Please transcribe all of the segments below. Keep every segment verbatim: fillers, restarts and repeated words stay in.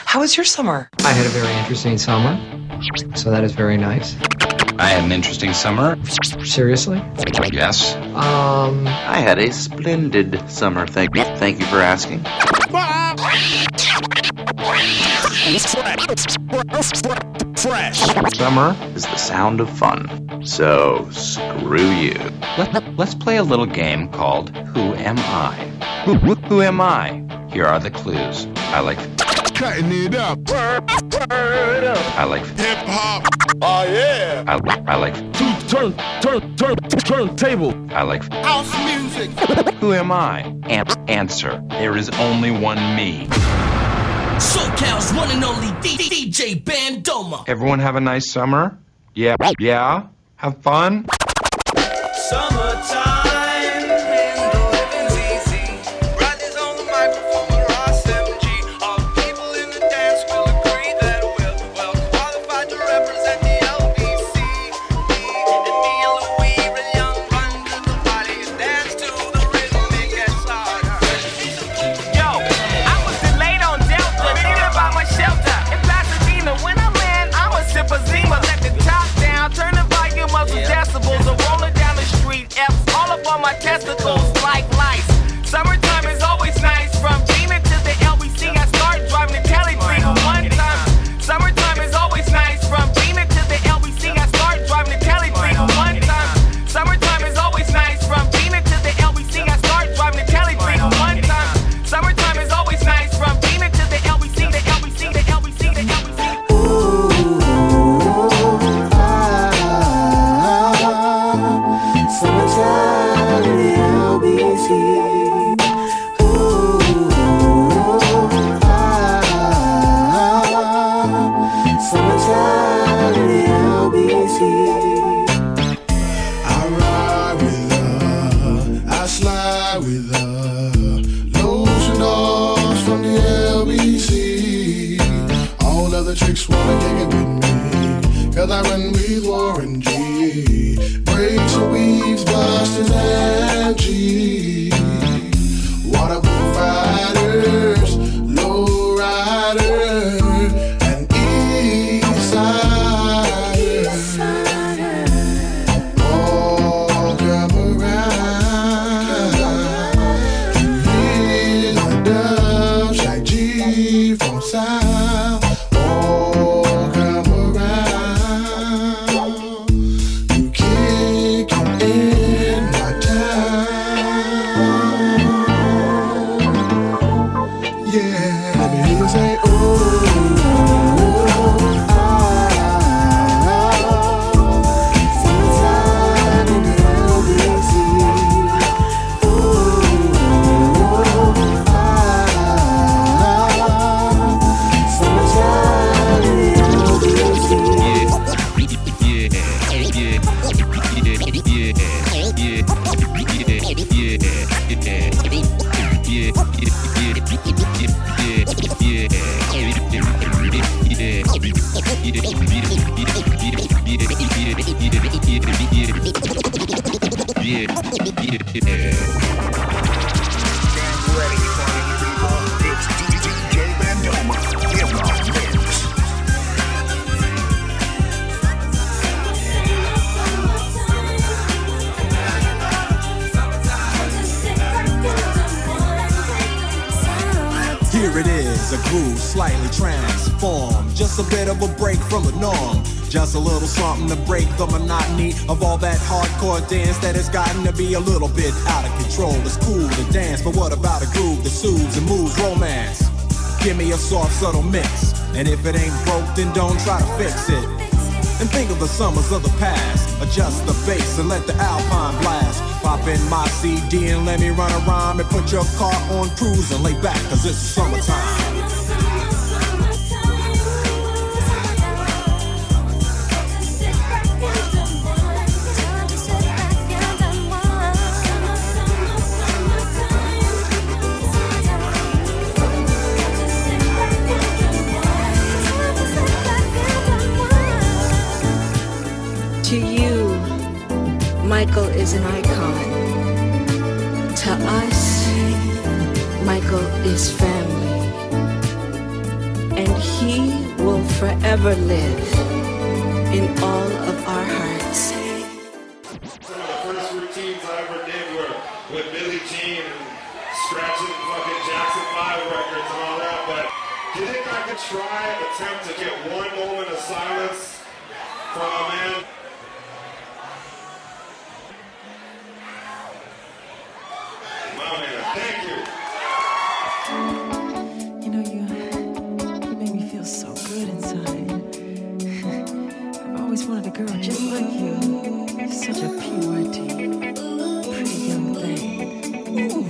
How was your summer? I had a very interesting summer, so that is very nice. I had an interesting summer. Seriously? Yes. Um, I had a splendid summer. Thank you. Thank you for asking. Fresh. Summer is the sound of fun. So screw you. Let, let's play a little game called Who Am I? Who, who, who am I? Here are the clues. I like cutting it up. I like hip hop. Oh yeah. I, I like turn turn turn turn table. I like house music. Who am I? An- answer. There is only one me. SoCal's one and only D J Bandoma. Everyone have a nice summer? Yeah. Yeah. Have fun. Summertime. My testicles like lice. Summertime is always nice. From Demon to the L B C, I started driving the Kelly Freedom one time. Summertime is always nice. From Demon to the L B C, I started driving the Kelly Freedom one time. Summertime is always nice. From Demon to the L B C, I started driving the Kelly Freedom one time. Summertime is always nice. From Demon to the L B C, the L B C, the L B C, the L B C. Ooh, ah, summertime. Cause I run with Warren G. Breaks and weaves, busters and G. Waterproof riders, low rider, and east sider. All come around. Here's my dove, Shaq G from South. Here it is, a groove slightly transformed. Just a bit of a break from the norm. Just a little something to break the monotony of all that hardcore dance that has gotten to be a little bit out of control. It's cool to dance, but what about a groove that soothes and moves romance? Give me a soft, subtle mix, and if it ain't broke, then don't try to fix it. And think of the summers of the past. Adjust the bass and let the Alpine blast. Pop in my C D and let me run a rhyme and put your car on cruise and lay back, cause it's summertime. To you, Michael is an icon. To us, Michael is family. and he will forever live in all of our hearts. Some of the first routines I ever did were with Billie Jean and scratching fucking Jackson five records and all that, but do you think I could try, attempt to get one moment of silence from a man? My man, thank you. You know, you, you make me feel so good inside. I've always wanted a girl just like you. Such a purity, pretty young thing. Ooh.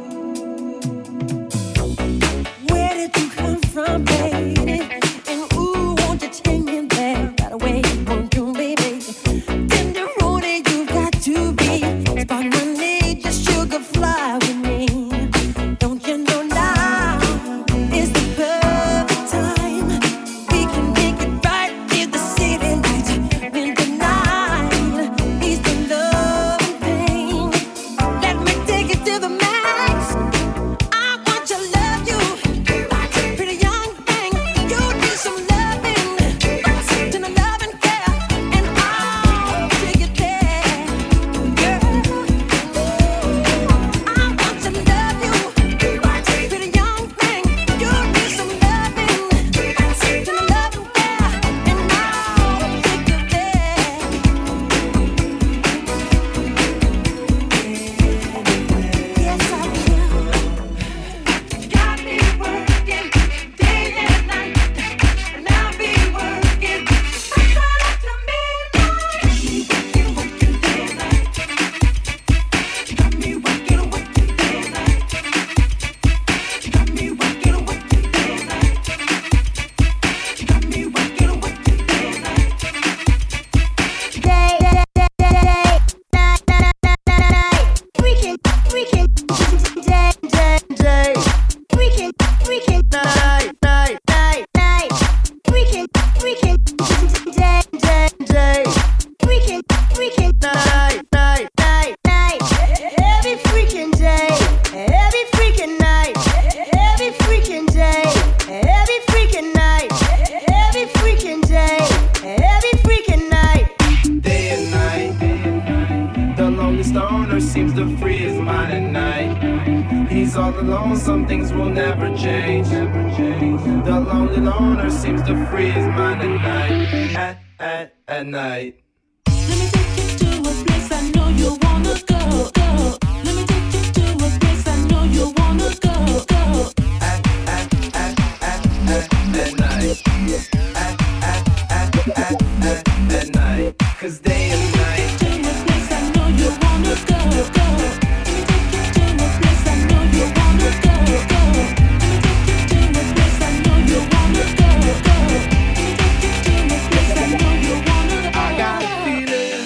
Where did you come from, baby? And ooh, won't you take me there? Right away, you want to, baby. In the road, you got to be. Spot money, just sugar fly with me. Don't you know now is the perfect time? We can make it right in the city lights. When the night is the love and pain. Let me take it to the max. I want to love you. Pretty young thing, you need some loving. To the love and care, and I'll take it there. Girl, I want to love you. Pretty young thing, you need some loving. To the love and care, and I'll take it there. Yes, I will. Got me working day and night, and I'll be working right up to midnight. Working, working day and night. Got me working, working day and night. Got me working, working day and night. Got me working, working day and night. Day, day, day, day, night, night, night, night. Weekend, weekend, day, day, day. Weekend, weekend, night, night, night, night. Weekend, weekend, day, day, day. Weekend, weekend, night, night, night, night. Every freaking day, every freaking night, every freaking day, every freaking night, every freaking day, every freaking night. Day and night, the lonely stoner seems to free his mind at night. He's all alone, some things will never change. The lonely loner seems to free his mind at night. At, at, at night. Let me take you to a place I know you wanna go, go. Let me take you to a place I know you wanna go, go. At, at, at, at, at, at night. At, at, at, at, at, at night. Cause day and night. To a place I know you wanna go, go. Let me take you to a place I know you wanna go, go. Let me take you to a place I know you wanna go, go. Let me take you to a place I know you wanna go. I got a feeling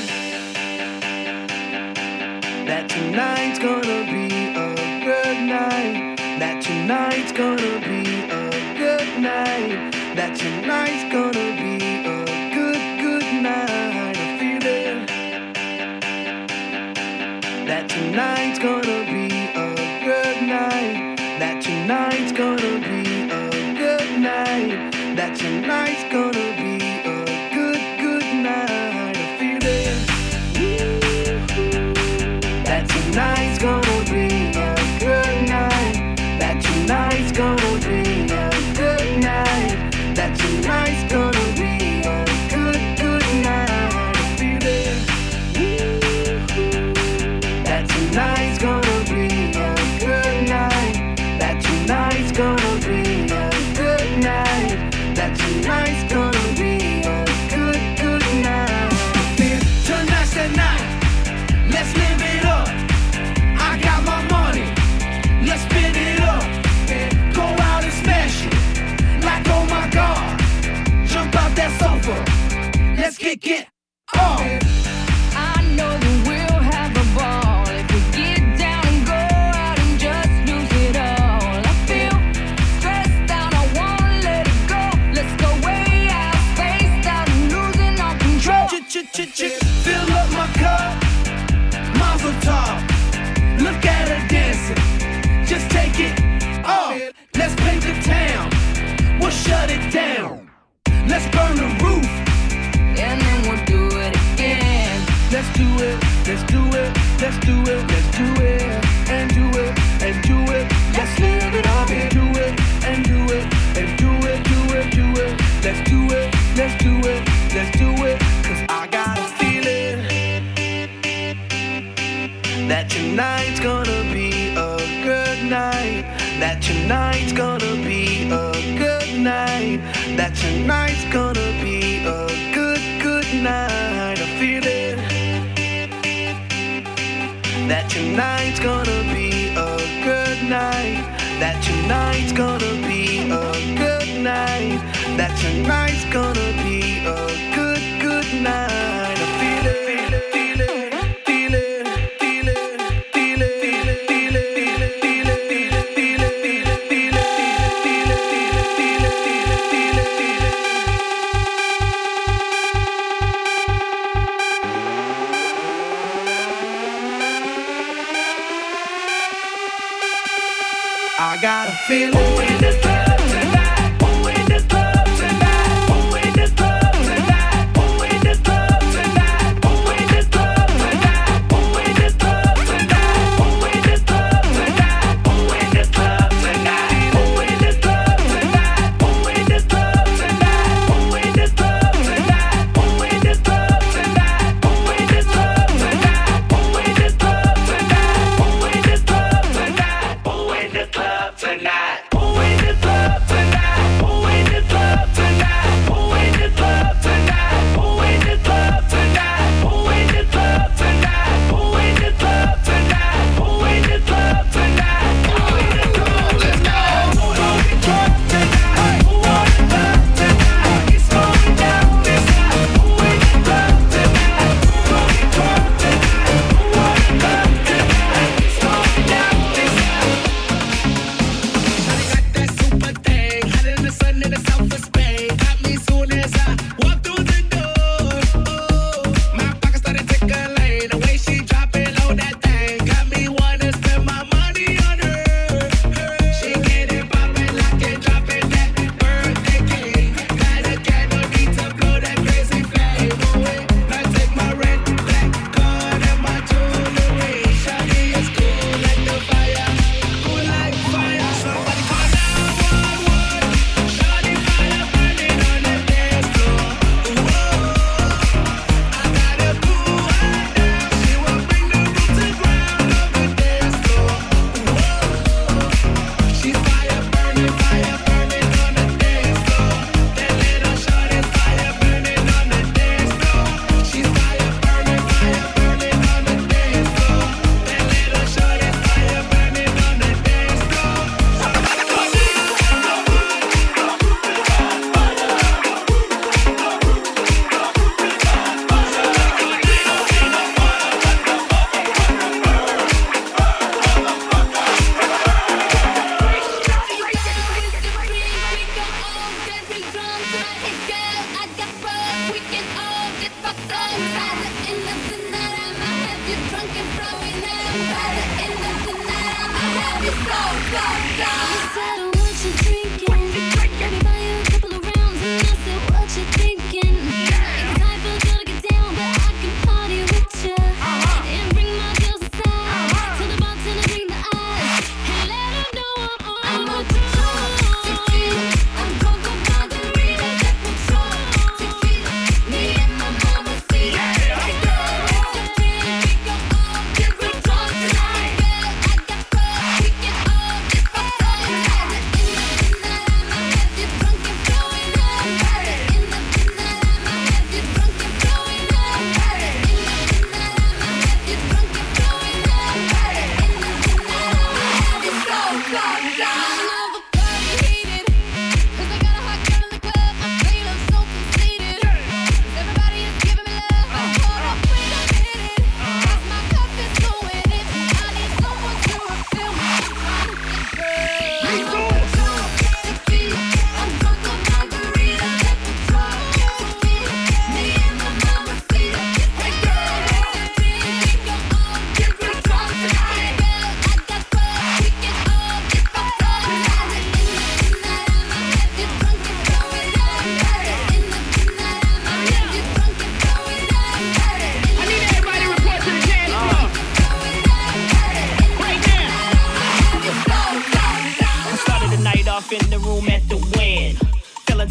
that tonight's gonna be a good night. That tonight's gonna be a good night. That tonight's gonna be a good, good night. A feeling that tonight's gonna be a good night. That tonight's gonna be a good night. That tonight's gonna be a good, good night. A feeling that tonight's gonna be a good night. That tonight's gonna be a good night. That tonight's gonna be a good, good night. A feeling that tonight's gonna be a good night. That tonight's gonna be a good night. That tonight's gonna be a good, good night. Tonight's the night. Let's live it up. I got my money. Let's spin it up. Go out and smash it. Like oh my God. Jump out that sofa. Let's kick it off. I know that we'll have a ball if we get down and go out and just lose it all. I feel stressed out, I wanna let it go. Let's go way out, spaced out and losing all control. Fill up my cup, Mazel tov. Look at her dancing, just take it off. Let's paint the town, we'll shut it down. Let's burn the roof, and then we'll do it again. Let's do it, let's do it, let's do it, let's do it, and do it, and do it. Let's live it up and do it, and do it, and do it, do it, do it. Let's do it, let's do it, let's do it. Cause I got a feeling that tonight's gonna be a good night. That tonight's gonna be a good night. That tonight's gonna be a good, good night. I feel it. That tonight's gonna be a good night. That tonight's gonna be a good night. That tonight's gonna be a good, good night. I feel it, feel it, feel it, feel it, feel it, feel it, feel it, feel it, feel it, feel it, feel it, feel it, feel it, feel it, feel it, feel it, feel it, feel it, feel it. I got a feeling. Who in the club tonight? Who in the club tonight? Who in the club tonight? Who in the club tonight? Who in the club tonight? Who in the club tonight? Who in the club tonight? Who in the club tonight? Who in the club tonight? Who in the club tonight? Who in the club tonight? Who in the club tonight? Who in the club tonight? Who in the club tonight? Who in the club tonight? Who in the club tonight? Who in the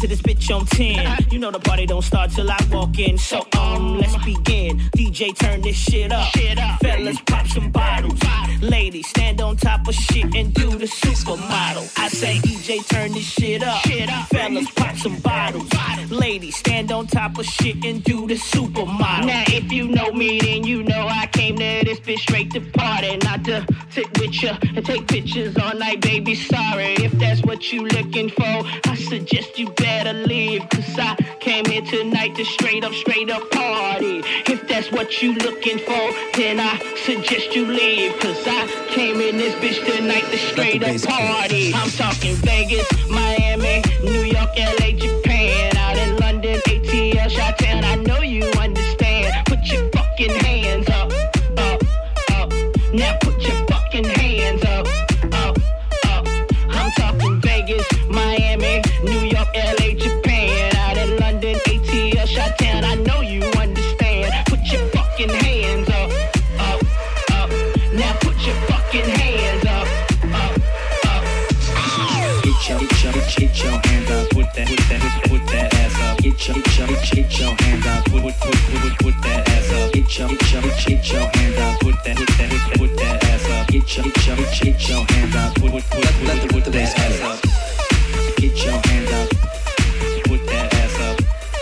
to this bitch on ten. You know the party don't start till I walk in. So um, let's begin. D J, turn this shit up. Fellas, pop some bottles. Ladies, stand on top of shit and do the supermodel. I say, D J, turn this shit up. Fellas, pop some bottles. Ladies, stand on top of shit and do the supermodel. Now, if you know me, then you know I came to this bitch straight to party, not to sit with ya and take pictures all night, baby. Sorry if that's what you looking for. I suggest you better leave, cause I came here tonight to straight up, straight up party. If that's what you looking for, then I suggest you leave, cause I came in this bitch tonight to straight up party. I'm talking Vegas, Miami, New York, L A, Japan, out in London, A T L, Chi-Town. I know you understand. Put your fucking hands up, up, up. Now put your fucking hands up, up, up. I'm talking Vegas, Miami, New York, L A, Japan, out in London, A T L, Chi-Town. I know you understand. Put your fucking hands up, up, up. Now put your fucking hands up, up, up. Get your, get your, get your hands up. Put that, put that, put that ass up. Get your, get your, get your hands up. Put, put, put, put, put that ass up. Get your, get your, get your hands up. Put that, put that, put that, put that ass up. Get your, get your, get your hands up. Put, put, put, put, put that ass up. Get your hands up. Put that ass up.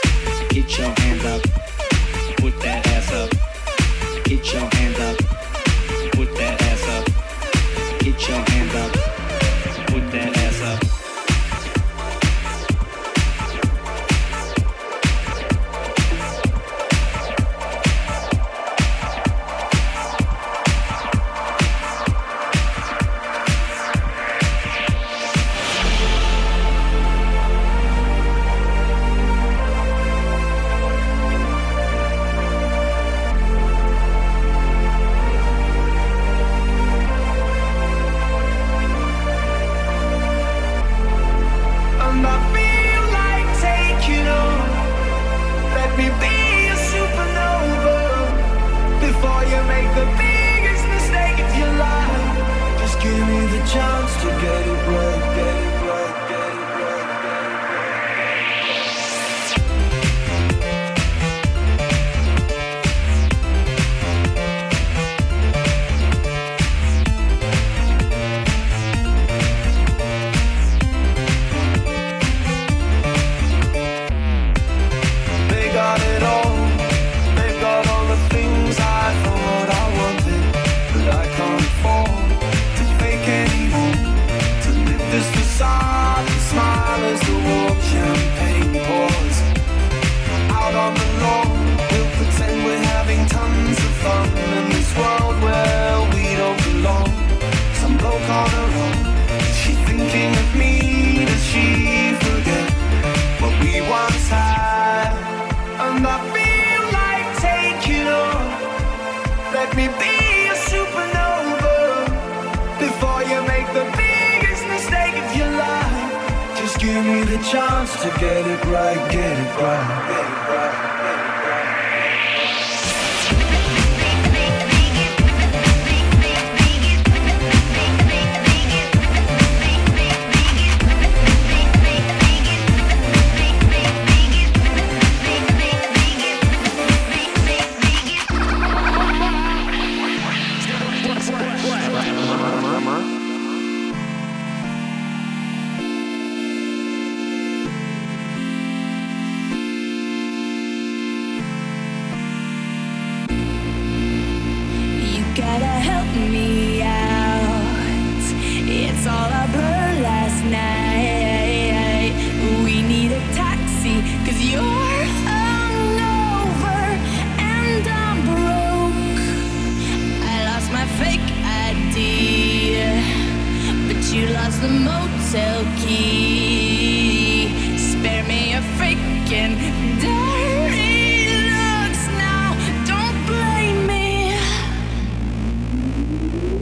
Get your hands up. Put that ass up. Get your hands up. Put that ass up. Get your hands up. Put that ass up. Dirty looks now, don't blame me.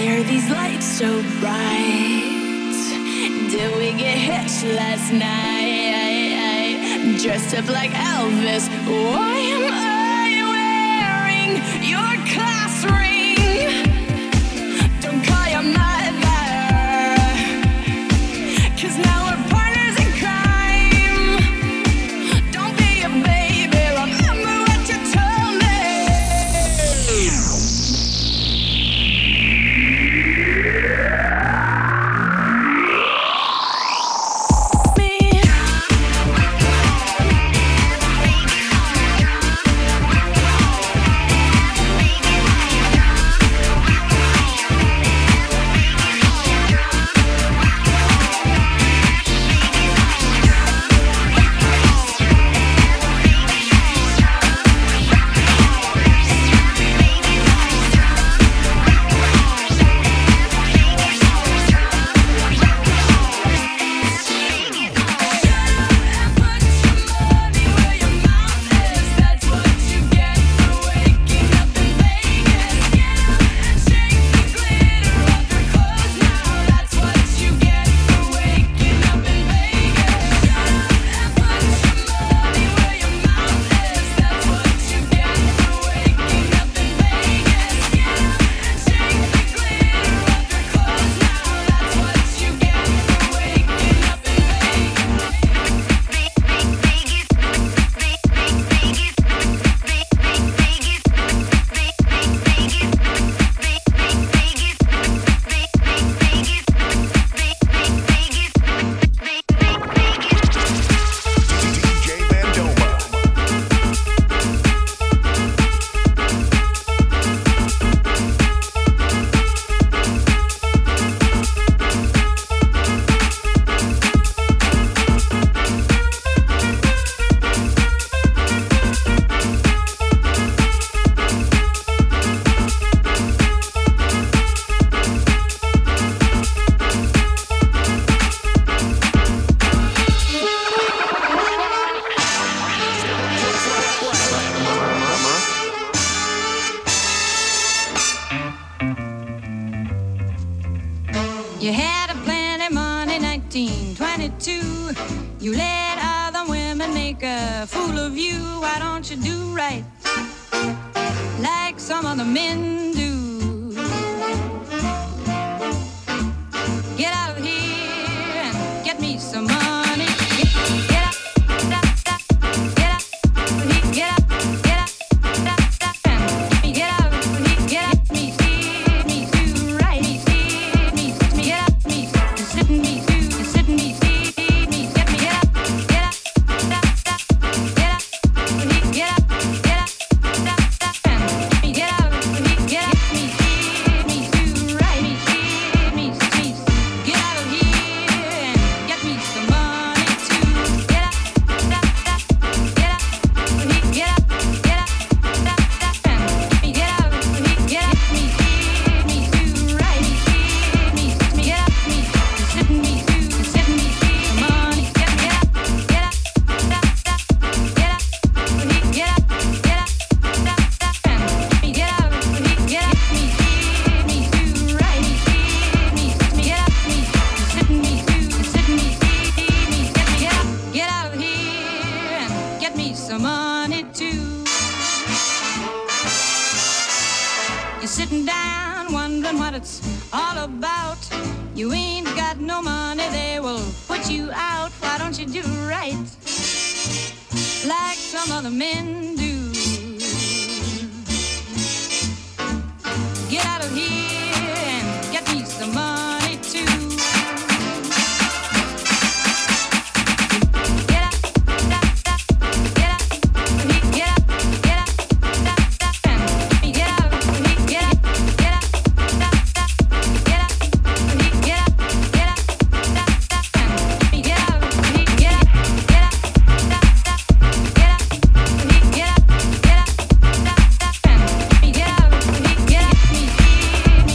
are these lights so bright? Did we get hitched last night? Dressed up like Elvis. Why am I wearing your class ring? Don't call your mother, 'cause now we're partners in crime. Don't be a baby, remember what you told me. You had a plenty money, nineteen twenty-two. You let other women make a fool of you. Why don't you do right like some other men do? Get out of here and get me some money. Get, get out, get out, get out, get out, get out, get out, get out, me, me, do right, me, me, me, get out, me, you sitting me, do, you sitting me, me, get me, get out, get out, get out, get out, get out, me, get out, get out, me, me, do right, me, me, me, get out of here and get me some money too. Get out, get out, get out, get out, get out, me, get out, get out, me, me, do right, me, me, get out, me, sitting me, do, sitting me, some money, get me out, get out, get out, get out, get out, me, get out, get out, me, me, do right, me, me, get out, me, sitting me, do, sitting me, me, get me out, get out of here and get me some money too. You're sitting down wondering what it's all about. You ain't got no money, they will put you out. Why don't you do right like some other men do? Get out of here and get me some money too. Get out, get out, get out, get out, get out, get out, get out, get out, get out, get out, get out, get out, get out, get out, get out,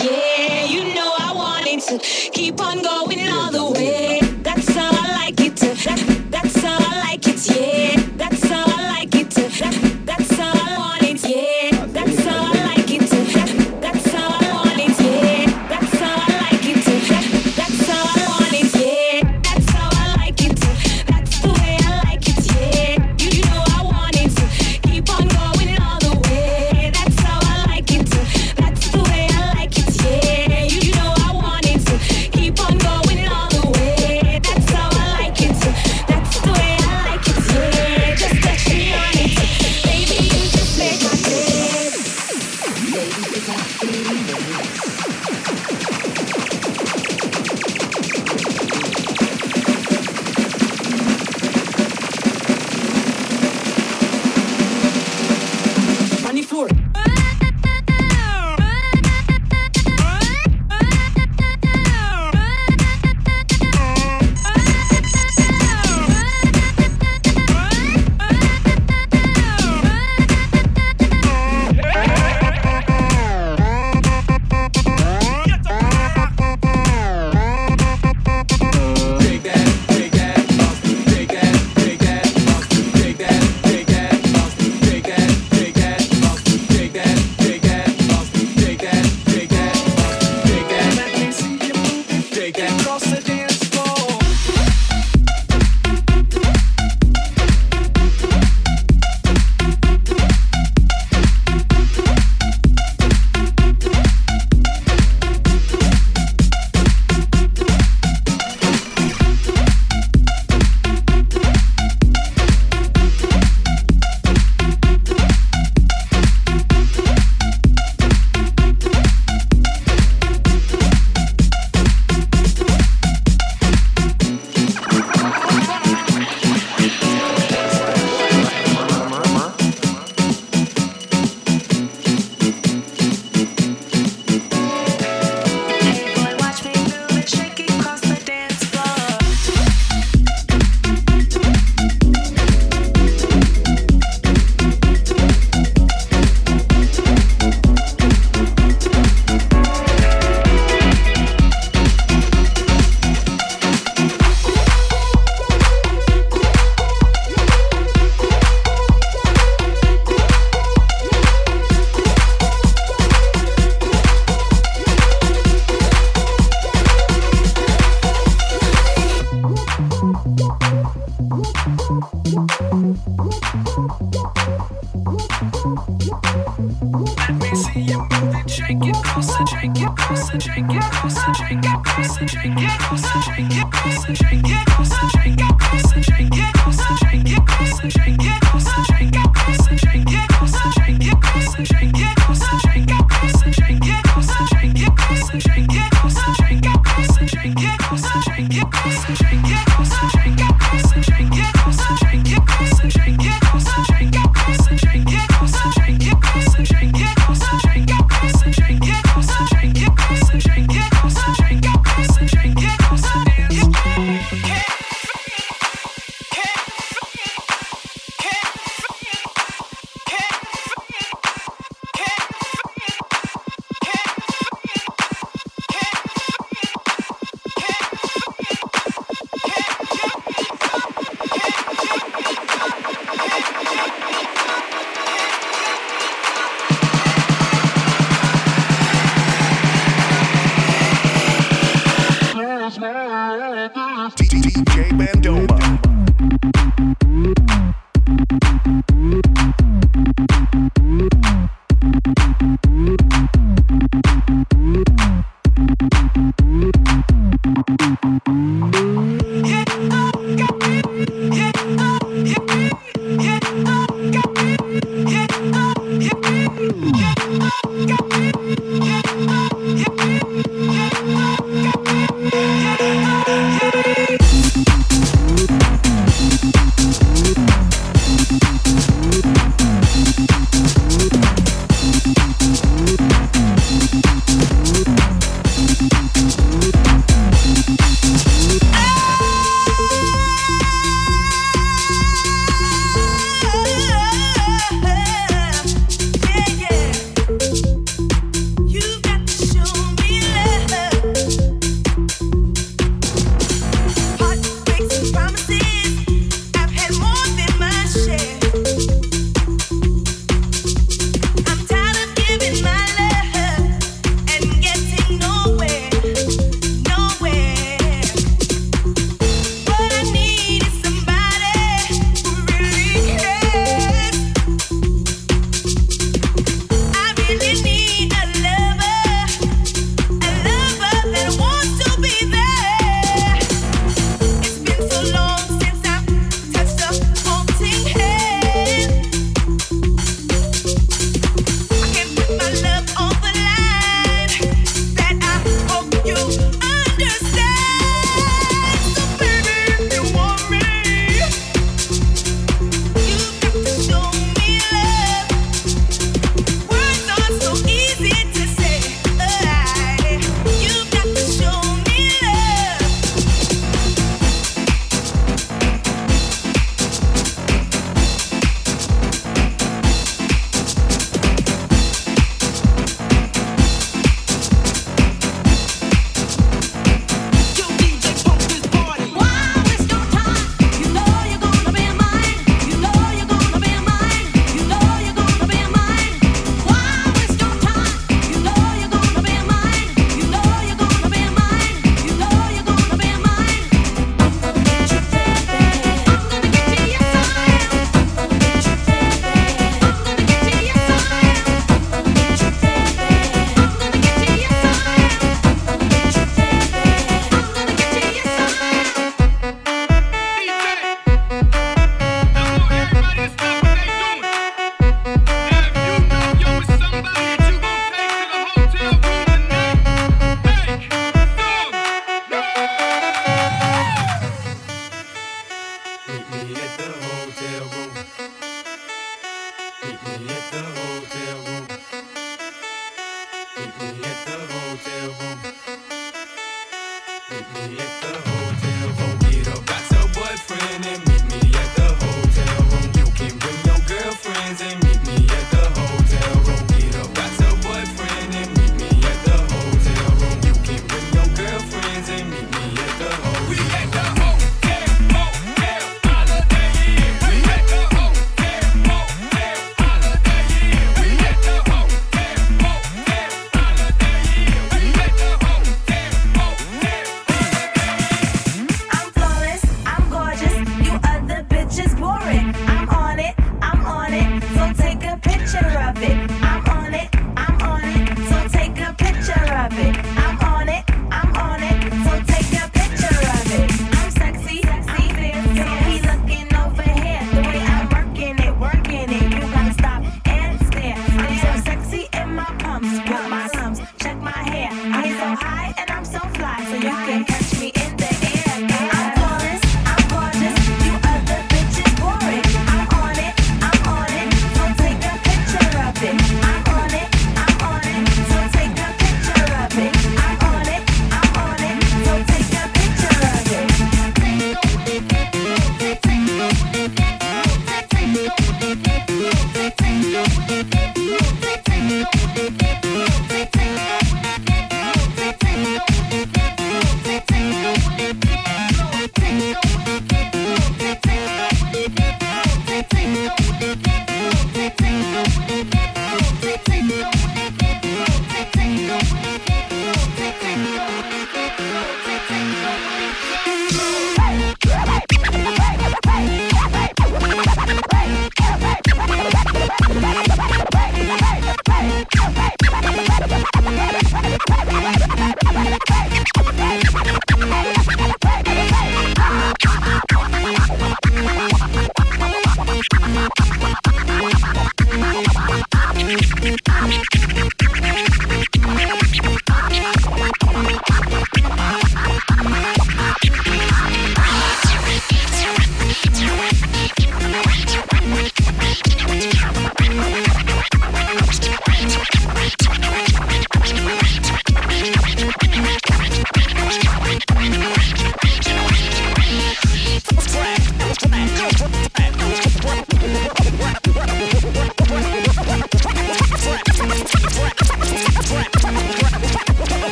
yeah. You know I want it to keep on going all the way. That's how I like it to. That, that's how I like it, yeah. That's how I like it to. That, that's how I want it, yeah. That's how I like it to. That, that's how I want it, yeah. That's how I like it to. That, that's how I want it, yeah. That's how I like it to. That's the way I like it, yeah. You know I want it to keep on going all the way. That's how I like it to. That's the way I like it, yeah. You know I want it to keep on going all the way. That's how I like it to. That's the way I like it, yeah. Just touch me on it, baby. You just make my day. Baby, it's a feeling. On the floor. D J Bandoma. We'll be right back. me at the hotel room. Meet me at the hotel room. Meet me at the hotel room. Meet me at the hotel room. Get up, got your boyfriend and meet me at the hotel room. You can bring your girlfriends and meet me at the hotel room. Get up, got your boyfriend and meet me at the hotel room. You can bring your girlfriends and meet me at the hotel room. We at the hotel, hotel, holiday inn. We at the hotel, hotel, holiday inn. We at the hotel, hotel, holiday inn. We at the hotel, hotel, holiday inn. I'm flawless, I'm gorgeous. You other bitches boring. I'm on it, I'm on it. So take a picture of it. I'm on it, I'm on it. So take a picture of it. I'm on it, I'm on it. So take a picture of it. I'm sexy, sexy, fancy. He looking over here. The way I'm working it, working it. You gotta stop and stare. I'm so sexy in my pumps, with my lumps. Check my hair. I'm so high and I'm so fly, so you can catch me in the air. I'm flawless, I'm gorgeous. You other bitches boring. I'm on it, I'm on it. So take a picture of it. I'm on it, I'm on it. So take a picture of it. I'm on it, I'm on it. So take a picture of it.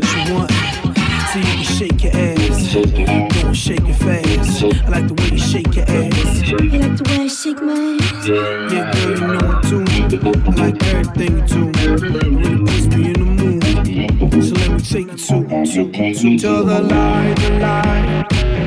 what you want. So you can shake your ass. Don't shake it fast. I like the way you shake your ass. You like the way I shake my ass? Yeah, girl, you know it too. I like everything you do. Really puts me in the mood. So let me take you to, to, to, to the light, the light.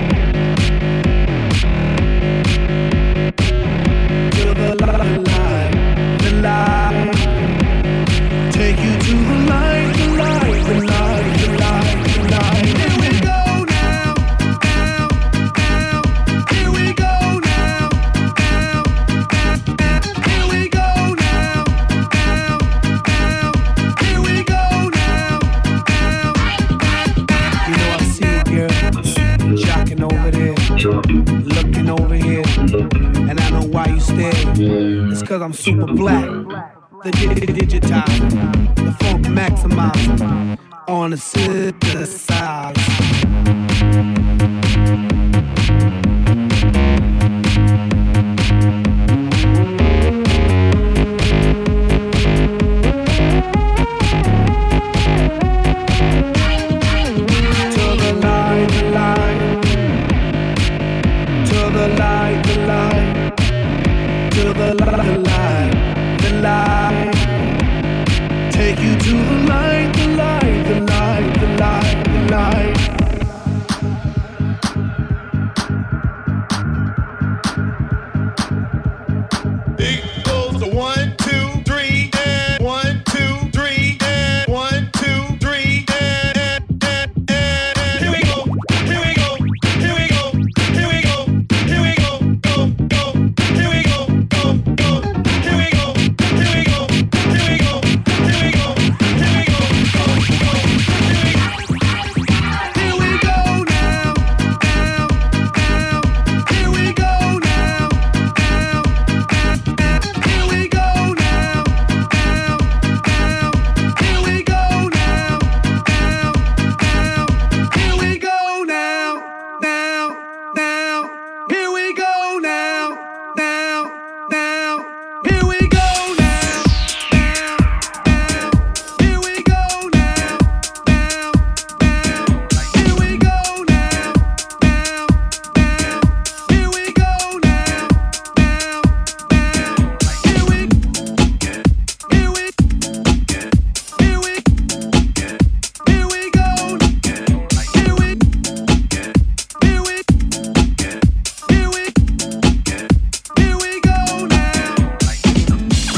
To the light, the light. Take you to the light, the light, the light, the light, the light. Here we go now, now, now. Here we go now, now, now. Here we go now, now, now. Here we go now, now, now. You know I see you, girl, jocking over there, looking over here, and I know why you stare. It's 'cause I'm super black. The digitize, the funk maximize on the synthesize. To the light, the light. To the light, the light. To the light, the light. The light. Take you to the light, the light, the light, the light, the light. It goes to one, two, three, and one, two, three, and one, two, three, and, and, and, and. Here we go, here we go, here we go, here we go, here we go, go, go, here we go, go, go, here we go, here we go, here we go, here we go, here we go, go, go, here we go. Here we go now, now, now. Here we go now, now, now. Here we go now, now, now. Here we go now, now, now. Here we go now, now, now. Here we go now, now, now. Here we go now, now, now. Here we go now, now, now. Here we go now, now, now. Here we go now, now, now. Here we, here we, here we, here we go. Here we, here we, here we, here we go now.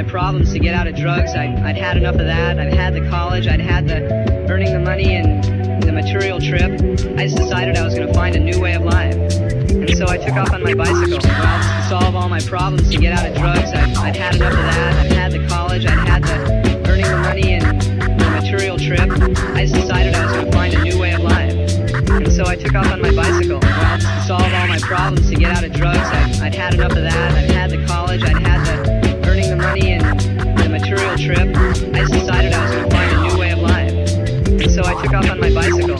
problems to get out of drugs. I, I'd had enough of that. I'd had the college. I'd had the earning the money and the material trip. I just decided I was going to find a new way of life. And so I took off on my bicycle. Well, to solve all my problems to get out of drugs, I, I'd had enough of that. I'd had the college. I'd had the earning the money and the material trip. I just decided I was going to find a new way of life. And so I took off on my bicycle. Well, to solve all my problems to get out of drugs, I, I'd had enough of that. I'd had the college. I'd had the earning the money and the material trip. I just decided I was going to find a new way of life. And so I took off on my bicycle.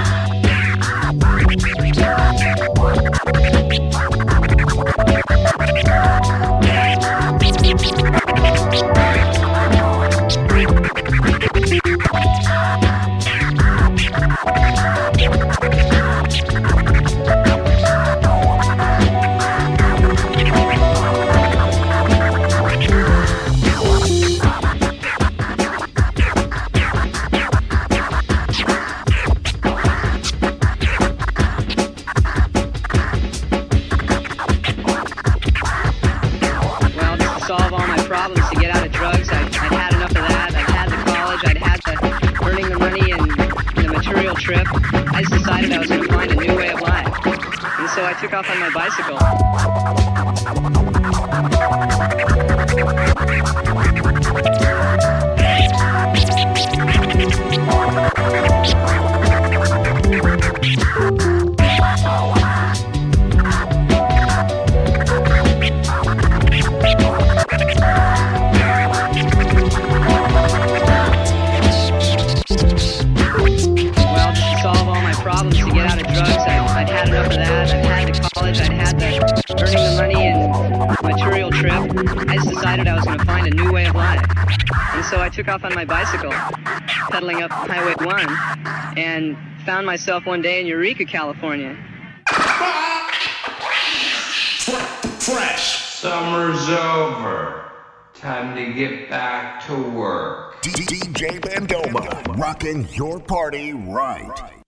Trip. I just decided I was going to find a new way of life. And so I took off on my bicycle. I just decided I was going to find a new way of life. And so I took off on my bicycle, pedaling up Highway one, and found myself one day in Eureka, California. Fresh! Summer's over. Time to get back to work. D J Bandoma, rocking your party right.